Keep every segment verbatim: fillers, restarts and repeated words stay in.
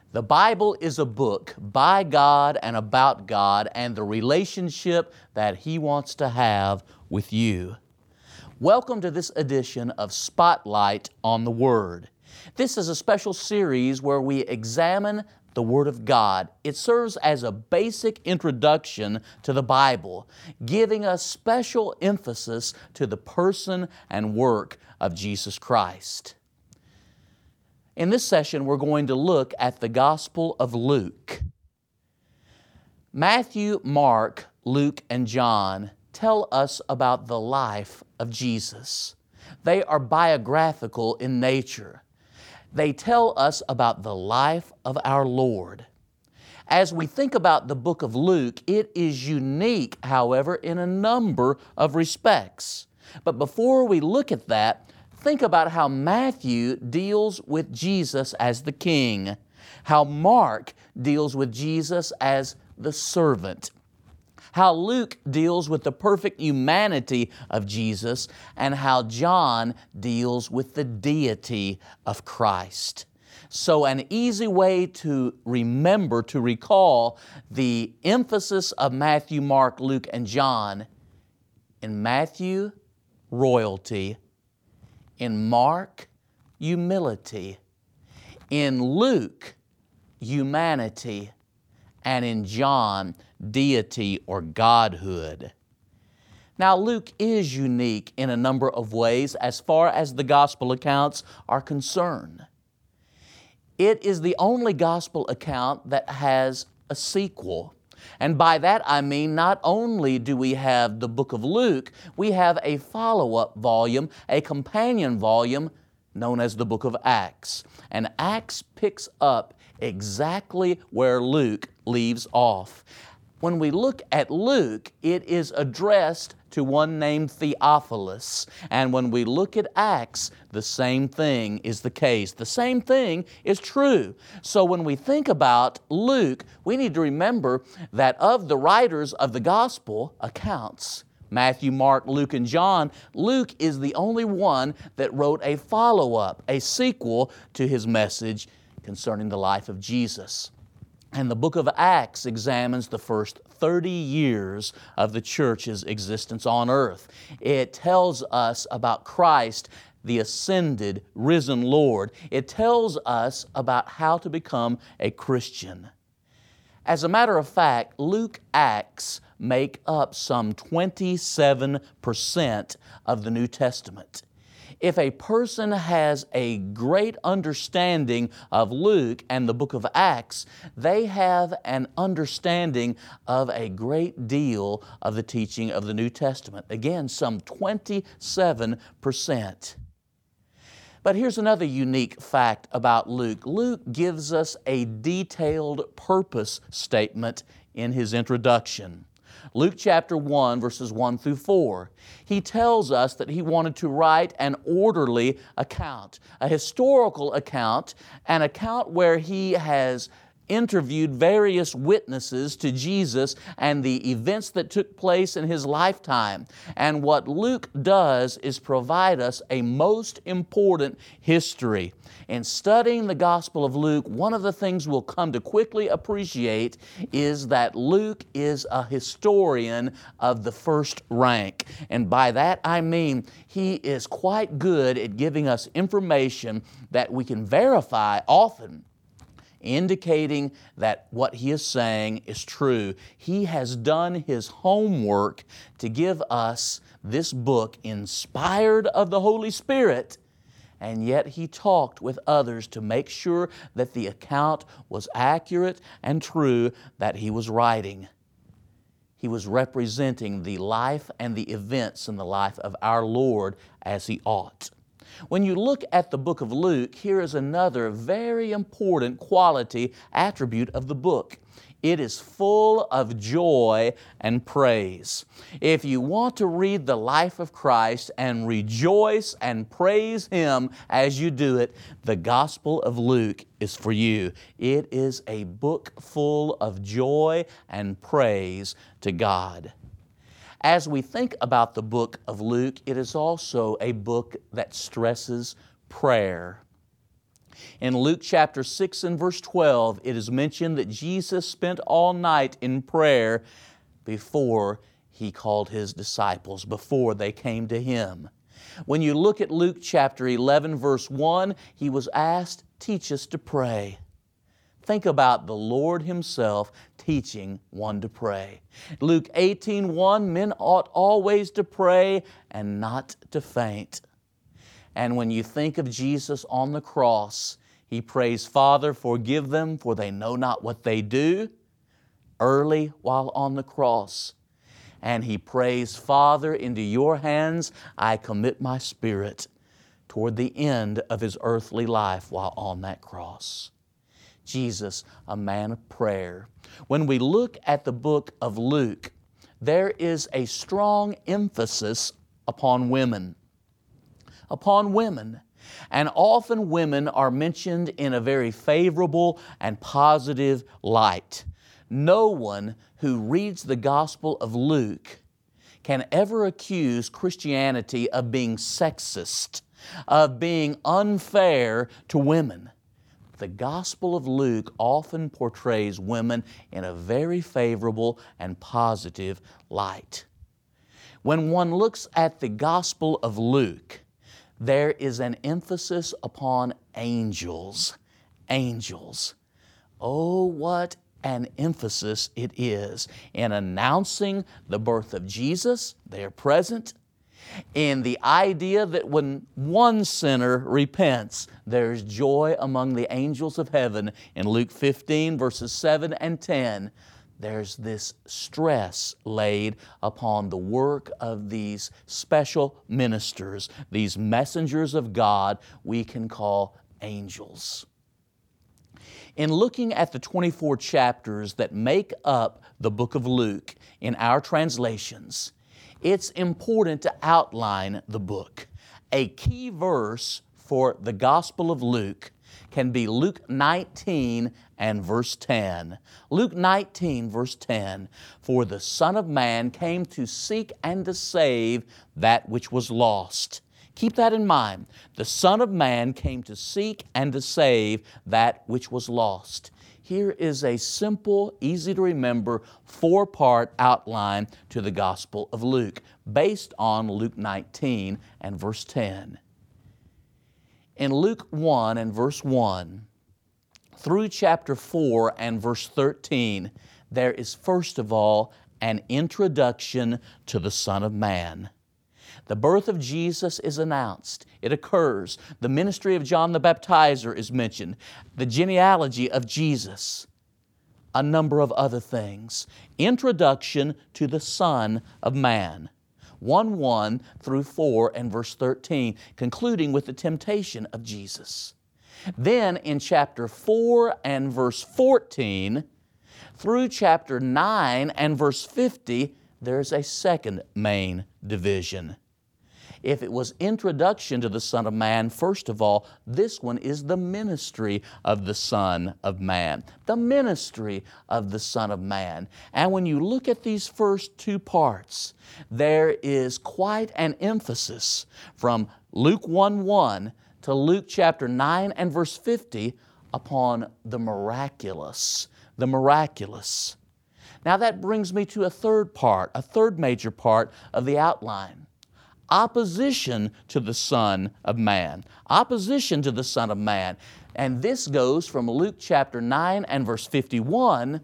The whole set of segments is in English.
The Bible is a book by God and about God and the relationship that He wants to have with you. Welcome to this edition of Spotlight on the Word. This is a special series where we examine the Word of God. It serves as a basic introduction to the Bible, giving us special emphasis to the person and work of Jesus Christ. In this session, we're going to look at the Gospel of Luke. Matthew, Mark, Luke, and John tell us about the life of Jesus. They are biographical in nature. They tell us about the life of our Lord. As we think about the book of Luke, it is unique, however, in a number of respects. But before we look at that, think about how Matthew deals with Jesus as the king, how Mark deals with Jesus as the servant, how Luke deals with the perfect humanity of Jesus, and how John deals with the deity of Christ. So an easy way to remember, to recall the emphasis of Matthew, Mark, Luke, and John: in Matthew, royalty; in Mark, humility; in Luke, humanity; and in John, deity or godhood. Now, Luke is unique in a number of ways as far as the gospel accounts are concerned. It is the only gospel account that has a sequel. And by that I mean not only do we have the book of Luke, we have a follow-up volume, a companion volume known as the book of Acts. And Acts picks up exactly where Luke leaves off. When we look at Luke, it is addressed to one named Theophilus. And when we look at Acts, the same thing is the case. The same thing is true. So when we think about Luke, we need to remember that of the writers of the gospel accounts, Matthew, Mark, Luke, and John, Luke is the only one that wrote a follow-up, a sequel to his message concerning the life of Jesus. And the book of Acts examines the first thirty years of the church's existence on earth. It tells us about Christ, the ascended, risen Lord. It tells us about how to become a Christian. As a matter of fact, Luke Acts make up some twenty-seven percent of the New Testament. If a person has a great understanding of Luke and the book of Acts, they have an understanding of a great deal of the teaching of the New Testament. Again, some twenty-seven percent. But here's another unique fact about Luke. Luke gives us a detailed purpose statement in his introduction. Luke chapter one, verses one through four. He tells us that he wanted to write an orderly account, a historical account, an account where he has interviewed various witnesses to Jesus and the events that took place in His lifetime. And what Luke does is provide us a most important history. In studying the Gospel of Luke, one of the things we'll come to quickly appreciate is that Luke is a historian of the first rank. And by that I mean he is quite good at giving us information that we can verify often, indicating that what he is saying is true. He has done his homework to give us this book inspired of the Holy Spirit, and yet he talked with others to make sure that the account was accurate and true that he was writing. He was representing the life and the events in the life of our Lord as he ought. When you look at the book of Luke, here is another very important quality, attribute of the book. It is full of joy and praise. If you want to read the life of Christ and rejoice and praise Him as you do it, the Gospel of Luke is for you. It is a book full of joy and praise to God. As we think about the book of Luke, it is also a book that stresses prayer. In Luke chapter six and verse twelve, it is mentioned that Jesus spent all night in prayer before He called His disciples, before they came to Him. When you look at Luke chapter eleven verse one, He was asked, "Teach us to pray." Think about the Lord Himself teaching one to pray. Luke eighteen one, men ought always to pray and not to faint. And when you think of Jesus on the cross, He prays, "Father, forgive them, for they know not what they do," early while on the cross. And He prays, "Father, into Your hands I commit my spirit," toward the end of His earthly life while on that cross. Jesus, a man of prayer. When we look at the book of Luke, there is a strong emphasis upon women. Upon women. And often women are mentioned in a very favorable and positive light. No one who reads the Gospel of Luke can ever accuse Christianity of being sexist, of being unfair to women. The Gospel of Luke often portrays women in a very favorable and positive light. When one looks at the Gospel of Luke, there is an emphasis upon angels. Angels. Oh, what an emphasis it is in announcing the birth of Jesus. They are present. In the idea that when one sinner repents, there's joy among the angels of heaven. In Luke fifteen, verses seven and ten, there's this stress laid upon the work of these special ministers, these messengers of God we can call angels. In looking at the twenty-four chapters that make up the book of Luke in our translations, it's important to outline the book. A key verse for the Gospel of Luke can be Luke nineteen and verse ten. Luke nineteen, verse ten, "For the Son of Man came to seek and to save that which was lost." Keep that in mind. The Son of Man came to seek and to save that which was lost. Here is a simple, easy to remember, four-part outline to the Gospel of Luke based on Luke nineteen and verse ten. In Luke one and verse one through chapter four and verse thirteen, there is first of all an introduction to the Son of Man. The birth of Jesus is announced. It occurs. The ministry of John the Baptizer is mentioned. The genealogy of Jesus. A number of other things. Introduction to the Son of Man. one one through four and verse thirteen, concluding with the temptation of Jesus. Then in chapter four and verse fourteen through chapter nine and verse fifty, there's a second main division. If it was introduction to the Son of Man, first of all, this one is the ministry of the Son of Man. The ministry of the Son of Man. And when you look at these first two parts, there is quite an emphasis from Luke one one to Luke chapter nine and verse fifty upon the miraculous. The miraculous. Now that brings me to a third part, a third major part of the outline. Opposition to the Son of Man. Opposition to the Son of Man. And this goes from Luke chapter nine and verse fifty-one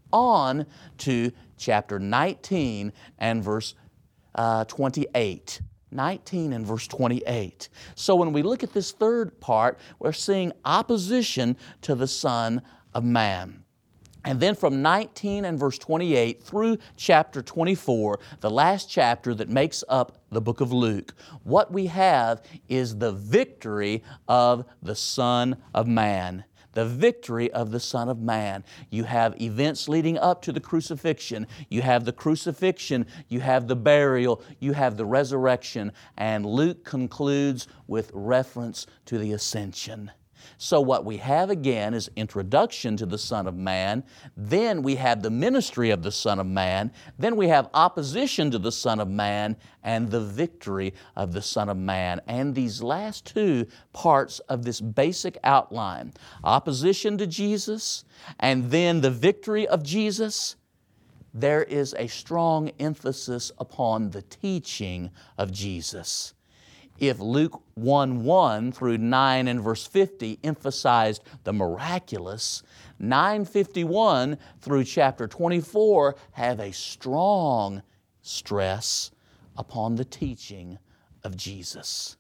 on to chapter nineteen and verse uh, twenty-eight. nineteen and verse twenty-eight. So when we look at this third part, we're seeing opposition to the Son of Man. And then from nineteen and verse twenty-eight through chapter twenty-four, the last chapter that makes up the book of Luke, what we have is the victory of the Son of Man. The victory of the Son of Man. You have events leading up to the crucifixion. You have the crucifixion, you have the burial, you have the resurrection, and Luke concludes with reference to the ascension. So what we have again is introduction to the Son of Man, then we have the ministry of the Son of Man, then we have opposition to the Son of Man, and the victory of the Son of Man. And these last two parts of this basic outline, opposition to Jesus, and then the victory of Jesus, there is a strong emphasis upon the teaching of Jesus. If Luke one one through nine and verse fifty emphasized the miraculous, nine fifty-one through chapter twenty-four have a strong stress upon the teaching of Jesus.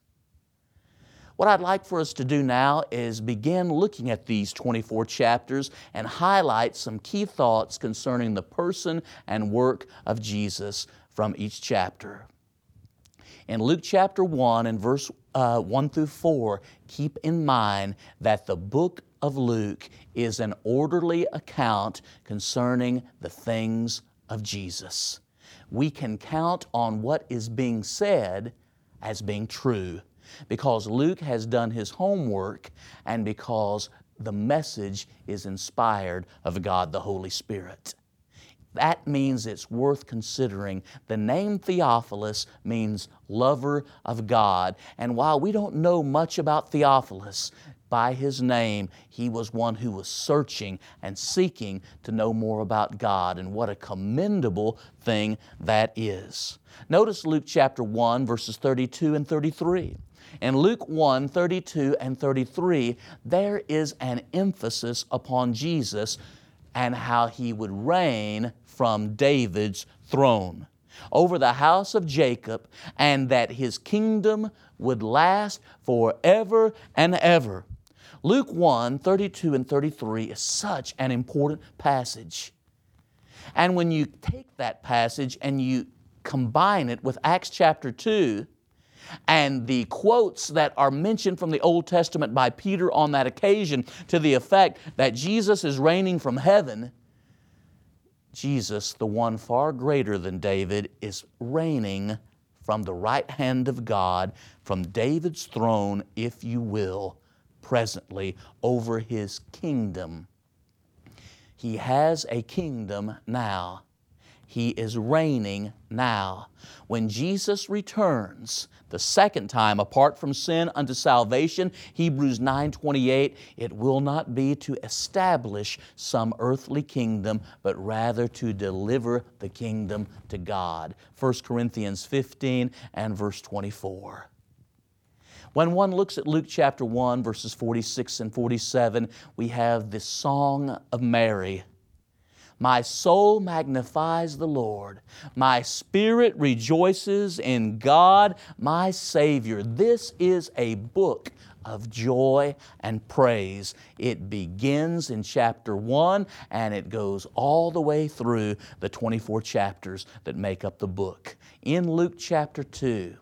What I'd like for us to do now is begin looking at these twenty-four chapters and highlight some key thoughts concerning the person and work of Jesus from each chapter. In Luke chapter one and verse uh, one through four, keep in mind that the book of Luke is an orderly account concerning the things of Jesus. We can count on what is being said as being true because Luke has done his homework and because the message is inspired of God the Holy Spirit. That means it's worth considering. The name Theophilus means lover of God. And while we don't know much about Theophilus, by his name, he was one who was searching and seeking to know more about God. And what a commendable thing that is. Notice Luke chapter one, verses thirty-two and thirty-three. In Luke one, thirty-two and thirty-three, there is an emphasis upon Jesus and how He would reign from David's throne over the house of Jacob, and that His kingdom would last forever and ever. Luke one, thirty-two and thirty-three is such an important passage. And when you take that passage and you combine it with Acts chapter two, and the quotes that are mentioned from the Old Testament by Peter on that occasion to the effect that Jesus is reigning from heaven, Jesus, the one far greater than David, is reigning from the right hand of God, from David's throne, if you will, presently over His kingdom. He has a kingdom now. He is reigning now. When Jesus returns the second time apart from sin unto salvation, Hebrews nine twenty-eight, it will not be to establish some earthly kingdom, but rather to deliver the kingdom to God. First Corinthians fifteen and verse twenty-four. When one looks at Luke chapter one, verses forty-six and forty-seven, we have this song of Mary. My soul magnifies the Lord. My spirit rejoices in God, my Savior. This is a book of joy and praise. It begins in chapter one and it goes all the way through the twenty-four chapters that make up the book. In Luke chapter two,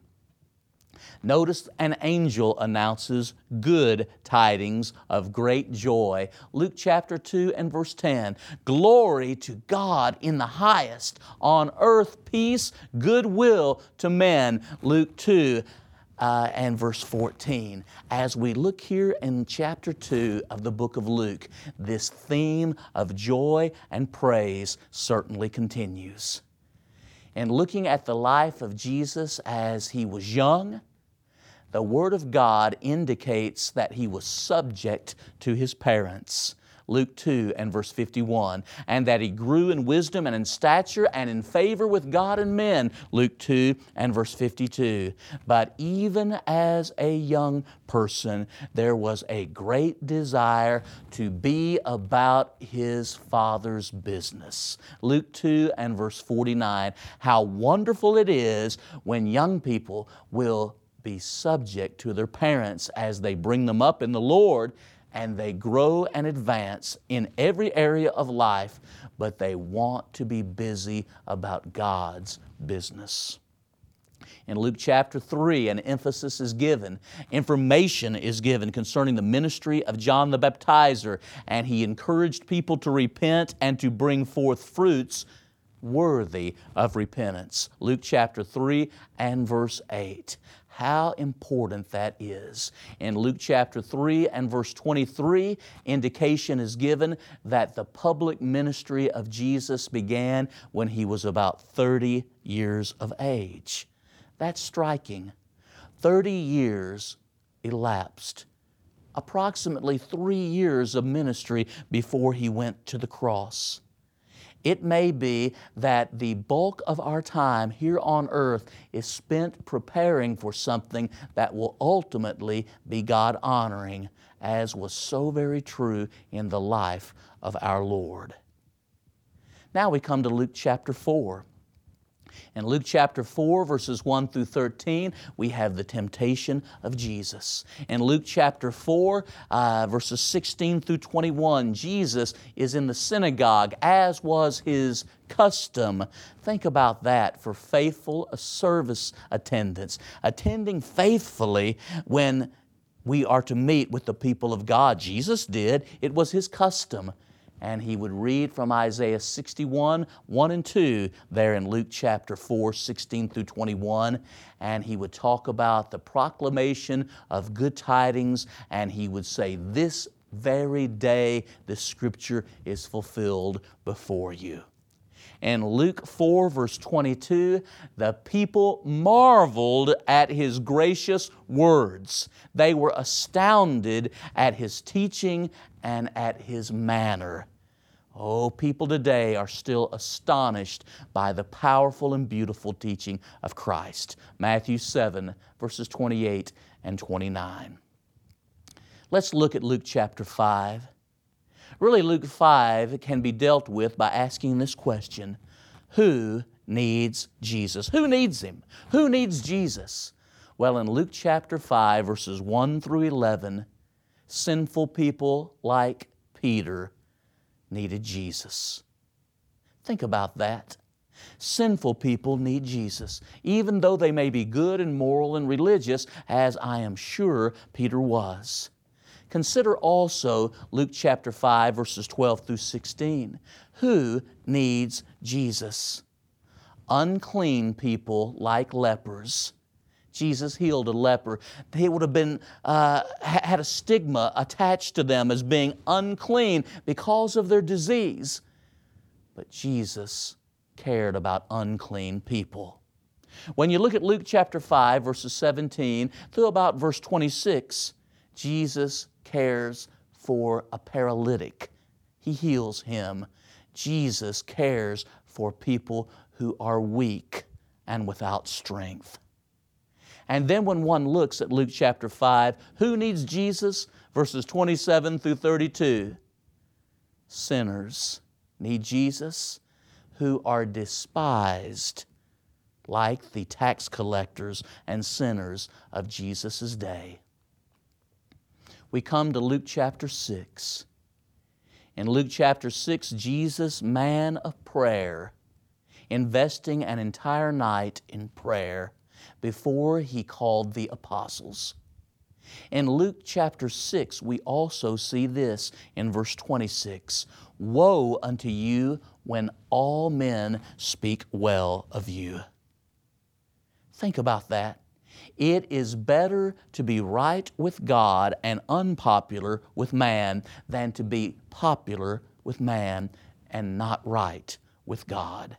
notice an angel announces good tidings of great joy. Luke chapter two and verse ten. Glory to God in the highest, on earth peace, goodwill to men. Luke two uh, and verse fourteen. As we look here in chapter two of the book of Luke, this theme of joy and praise certainly continues. And looking at the life of Jesus as He was young, the Word of God indicates that He was subject to His parents. Luke two and verse fifty-one. And that He grew in wisdom and in stature and in favor with God and men. Luke two and verse fifty-two. But even as a young person, there was a great desire to be about His Father's business. Luke two and verse forty-nine. How wonderful it is when young people will be subject to their parents as they bring them up in the Lord, and they grow and advance in every area of life, but they want to be busy about God's business. In Luke chapter three, an emphasis is given, information is given concerning the ministry of John the Baptizer, and he encouraged people to repent and to bring forth fruits worthy of repentance. Luke chapter three and verse eight. how important that is. In Luke chapter three and verse twenty-three, indication is given that the public ministry of Jesus began when He was about thirty years of age. That's striking. thirty years elapsed. Approximately three years of ministry before He went to the cross. It may be that the bulk of our time here on earth is spent preparing for something that will ultimately be God-honoring, as was so very true in the life of our Lord. Now we come to Luke chapter four. In Luke chapter four, verses one through thirteen, we have the temptation of Jesus. In Luke chapter four, uh, verses sixteen through twenty-one, Jesus is in the synagogue, as was His custom. Think about that for faithful service attendants. Attending faithfully when we are to meet with the people of God. Jesus did. It was His custom. And He would read from Isaiah sixty-one, one and two, there in Luke chapter four, sixteen through twenty-one. And He would talk about the proclamation of good tidings, and He would say, "This very day the Scripture is fulfilled before you." In Luke four, verse twenty-two, the people marveled at His gracious words. They were astounded at His teaching and at His manner. Oh, people today are still astonished by the powerful and beautiful teaching of Christ. Matthew seven, verses twenty-eight and twenty-nine. Let's look at Luke chapter five. Really, Luke five can be dealt with by asking this question: who needs Jesus? Who needs Him? Who needs Jesus? Well, in Luke chapter five, verses one through eleven, sinful people like Peter needed Jesus. Think about that. Sinful people need Jesus, even though they may be good and moral and religious, as I am sure Peter was. Consider also Luke chapter five, verses twelve through sixteen. Who needs Jesus? Unclean people like lepers. Jesus healed a leper. They would have been uh, had a stigma attached to them as being unclean because of their disease. But Jesus cared about unclean people. When you look at Luke chapter five, verses seventeen through about verse twenty-six, Jesus cares for a paralytic. He heals him. Jesus cares for people who are weak and without strength. And then when one looks at Luke chapter five, who needs Jesus? Verses twenty-seven through thirty-two. Sinners need Jesus who are despised like the tax collectors and sinners of Jesus' day. We come to Luke chapter six. In Luke chapter six, Jesus, man of prayer, investing an entire night in prayer before He called the apostles. In Luke chapter six, we also see this in verse twenty-six. Woe unto you when all men speak well of you. Think about that. It is better to be right with God and unpopular with man than to be popular with man and not right with God.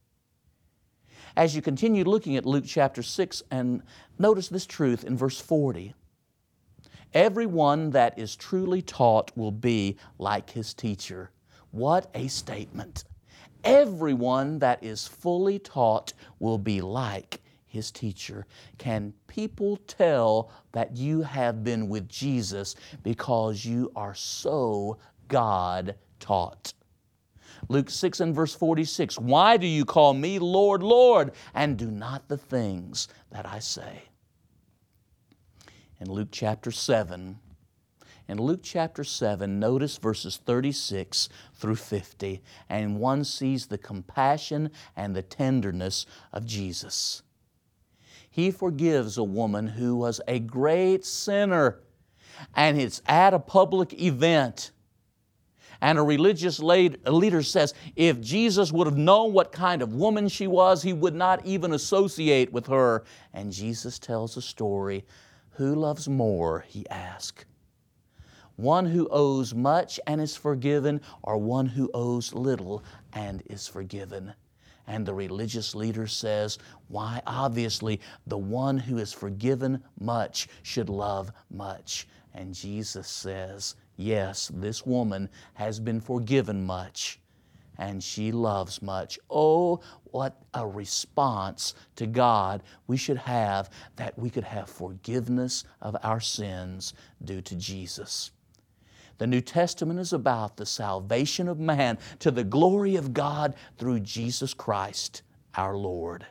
As you continue looking at Luke chapter six, and notice this truth in verse forty. Everyone that is truly taught will be like his teacher. What a statement. Everyone that is fully taught will be like his teacher. Can people tell that you have been with Jesus because you are so God-taught? Luke six and verse forty-six, why do you call me Lord, Lord, and do not the things that I say? In Luke chapter seven, in Luke chapter seven, notice verses thirty-six through fifty, and one sees the compassion and the tenderness of Jesus. He forgives a woman who was a great sinner, and it's at a public event. And a religious leader says, if Jesus would have known what kind of woman she was, He would not even associate with her. And Jesus tells a story. Who loves more, He asked? One who owes much and is forgiven, or one who owes little and is forgiven? And the religious leader says, why, obviously, the one who is forgiven much should love much. And Jesus says, yes, this woman has been forgiven much, and she loves much. Oh, what a response to God we should have, that we could have forgiveness of our sins due to Jesus. The New Testament is about the salvation of man to the glory of God through Jesus Christ, our Lord.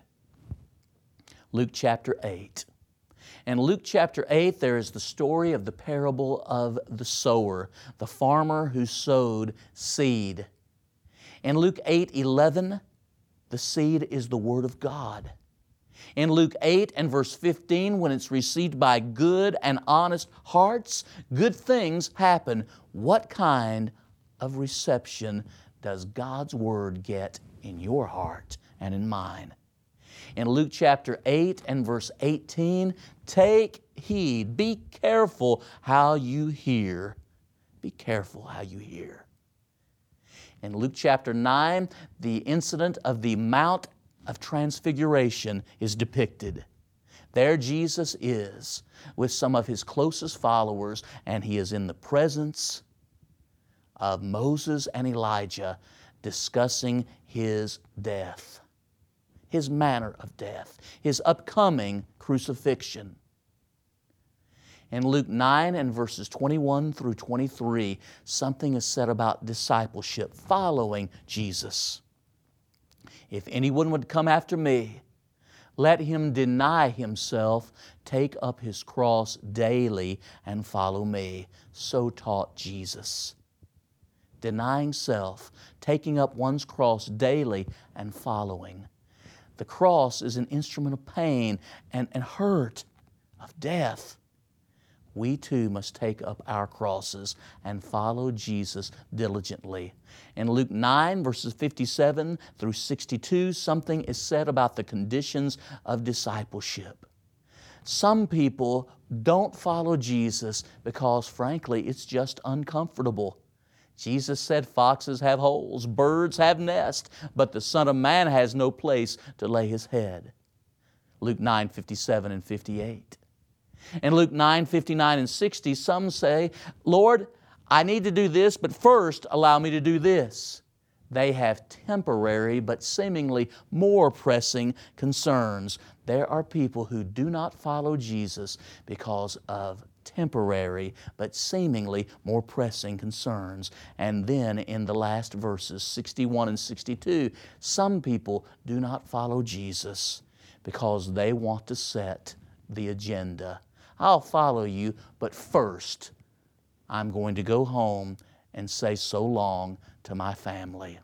Luke chapter eight. In Luke chapter eight, there is the story of the parable of the sower, the farmer who sowed seed. In Luke eight eleven, the seed is the Word of God. In Luke eight and verse fifteen, when it's received by good and honest hearts, good things happen. What kind of reception does God's Word get in your heart and in mine? In Luke chapter eight and verse eighteen, take heed, be careful how you hear. Be careful how you hear. In Luke chapter nine, the incident of the Mount of Transfiguration is depicted. There Jesus is with some of His closest followers, and He is in the presence of Moses and Elijah discussing His death, His manner of death, His upcoming crucifixion. In Luke nine and verses twenty-one through twenty-three, something is said about discipleship, following Jesus. If anyone would come after me, let him deny himself, take up his cross daily, and follow me. So taught Jesus. Denying self, taking up one's cross daily, and following. The cross is an instrument of pain and, and hurt, of death. We too must take up our crosses and follow Jesus diligently. In Luke nine, verses fifty-seven through sixty-two, something is said about the conditions of discipleship. Some people don't follow Jesus because, frankly, it's just uncomfortable. Jesus said, foxes have holes, birds have nests, but the Son of Man has no place to lay His head. Luke nine, fifty-seven and fifty-eight. In Luke nine, fifty-nine and sixty, some say, Lord, I need to do this, but first allow me to do this. They have temporary but seemingly more pressing concerns. There are people who do not follow Jesus because of temporary but seemingly more pressing concerns. And then in the last verses, sixty-one and sixty-two, some people do not follow Jesus because they want to set the agenda. I'll follow you, but first I'm going to go home and say so long to my family.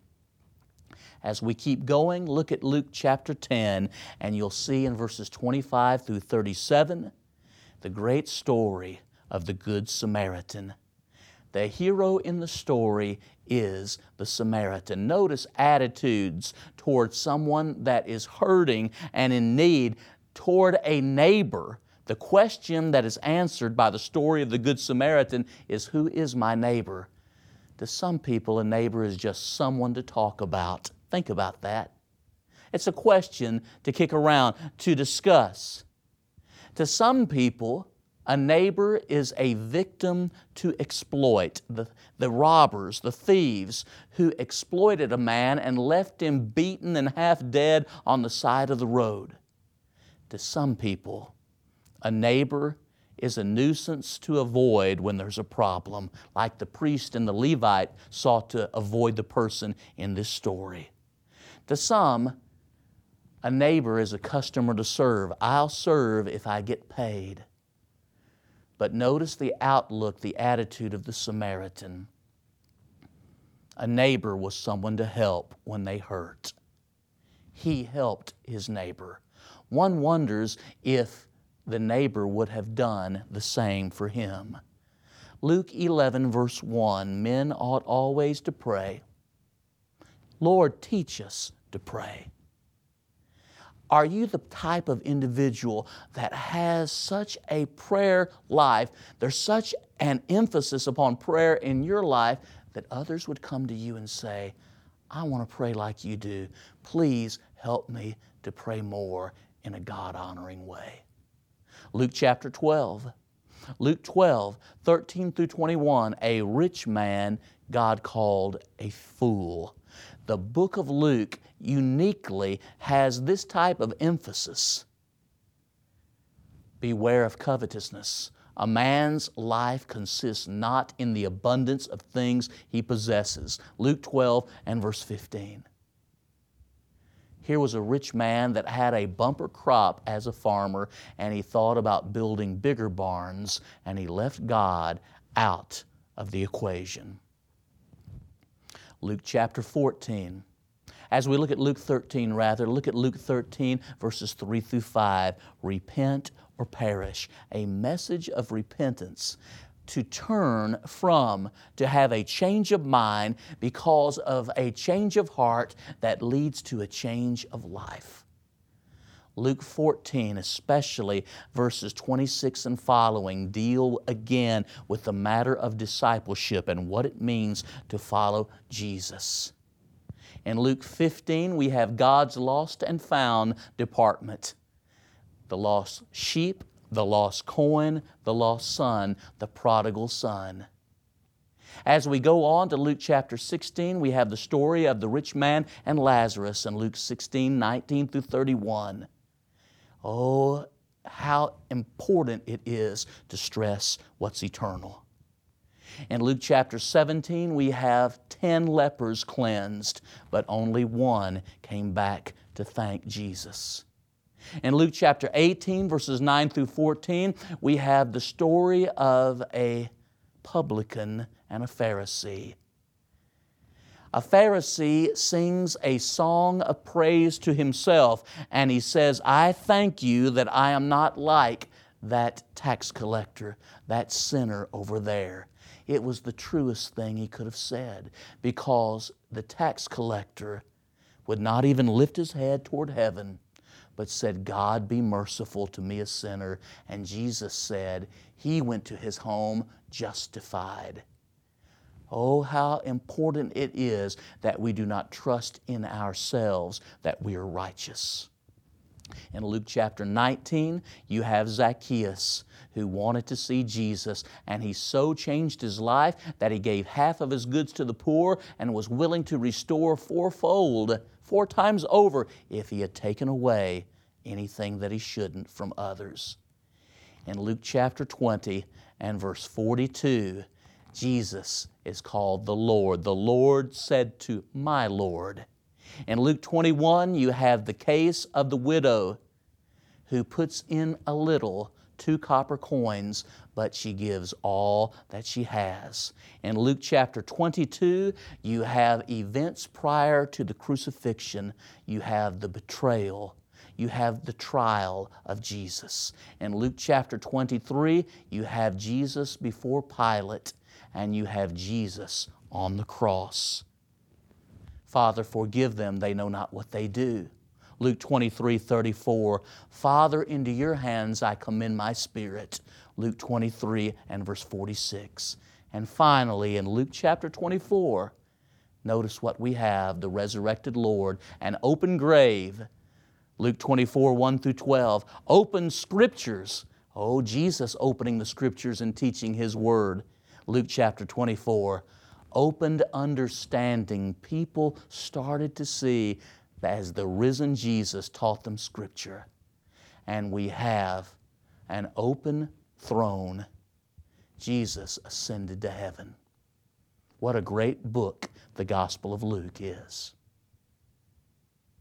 As we keep going, look at Luke chapter ten, and you'll see in verses twenty-five through thirty-seven the great story of the Good Samaritan. The hero in the story is the Samaritan. Notice attitudes toward someone that is hurting and in need, toward a neighbor. The question that is answered by the story of the Good Samaritan is, who is my neighbor? To some people, a neighbor is just someone to talk about. Think about that. It's a question to kick around, to discuss. To some people, a neighbor is a victim to exploit. The, the robbers, the thieves who exploited a man and left him beaten and half dead on the side of the road. To some people, a neighbor is a nuisance to avoid when there's a problem, like the priest and the Levite sought to avoid the person in this story. To some, a neighbor is a customer to serve. I'll serve if I get paid. But notice the outlook, the attitude of the Samaritan. A neighbor was someone to help when they hurt. He helped his neighbor. One wonders if the neighbor would have done the same for him. Luke eleven, verse one, men ought always to pray. Lord, teach us to pray. Are you the type of individual that has such a prayer life, there's such an emphasis upon prayer in your life that others would come to you and say, I want to pray like you do. Please help me to pray more in a God-honoring way. Luke chapter twelve. Luke twelve, thirteen through twenty-one, a rich man God called a fool. The book of Luke uniquely has this type of emphasis. Beware of covetousness. A man's life consists not in the abundance of things he possesses. Luke twelve and verse fifteen. Here was a rich man that had a bumper crop as a farmer, and he thought about building bigger barns, and he left God out of the equation. Luke chapter fourteen. As we look at Luke thirteen, rather, look at Luke thirteen, verses three through five. Repent or perish. A message of repentance. To turn from, to have a change of mind because of a change of heart that leads to a change of life. Luke fourteen, especially verses twenty-six and following, deal again with the matter of discipleship and what it means to follow Jesus. In Luke fifteen, we have God's lost and found department. The lost sheep, the lost coin, the lost son, the prodigal son. As we go on to Luke chapter sixteen, we have the story of the rich man and Lazarus in Luke sixteen, nineteen through thirty-one. Oh, how important it is to stress what's eternal. In Luke chapter seventeen, we have ten lepers cleansed, but only one came back to thank Jesus. In Luke chapter eighteen, verses nine through fourteen, we have the story of a publican and a Pharisee. A Pharisee sings a song of praise to himself, and he says, I thank you that I am not like that tax collector, that sinner over there. It was the truest thing he could have said, because the tax collector would not even lift his head toward heaven, but said, God, be merciful to me, a sinner. And Jesus said he went to his home justified. Oh, how important it is that we do not trust in ourselves that we are righteous. In Luke chapter nineteen, you have Zacchaeus, who wanted to see Jesus, and he so changed his life that he gave half of his goods to the poor and was willing to restore fourfold, four times over, if he had taken away anything that he shouldn't from others. In Luke chapter twenty and verse forty-two, Jesus is called the Lord. The Lord said to my Lord. In Luke twenty-one, you have the case of the widow who puts in a little, two copper coins, but she gives all that she has. In Luke chapter twenty-two, you have events prior to the crucifixion. You have the betrayal. You have the trial of Jesus. In Luke chapter twenty-three, you have Jesus before Pilate, and you have Jesus on the cross. Father, forgive them, they know not what they do. Luke twenty-three, thirty-four, Father, into your hands I commend my spirit. Luke twenty-three and verse forty-six. And finally, in Luke chapter twenty-four, notice what we have, the resurrected Lord, an open grave. Luke twenty-four, one through twelve, open Scriptures. Oh, Jesus opening the Scriptures and teaching His Word. Luke chapter twenty-four, opened understanding. People started to see as the risen Jesus taught them Scripture. And we have an open throne. Jesus ascended to heaven. What a great book the Gospel of Luke is.